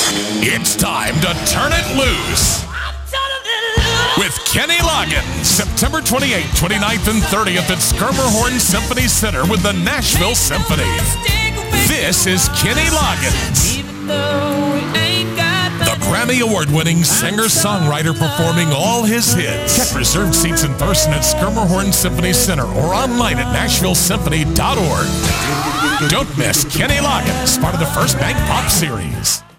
It's time to turn it loose with Kenny Loggins, September 28th, 29th, and 30th at Schermerhorn Symphony Center with the Nashville Symphony. This is Kenny Loggins, the Grammy Award-winning singer-songwriter performing all his hits. Get reserved seats in person at Schermerhorn Symphony Center or online at NashvilleSymphony.org. Don't miss Kenny Loggins, part of the First Bank Pop Series.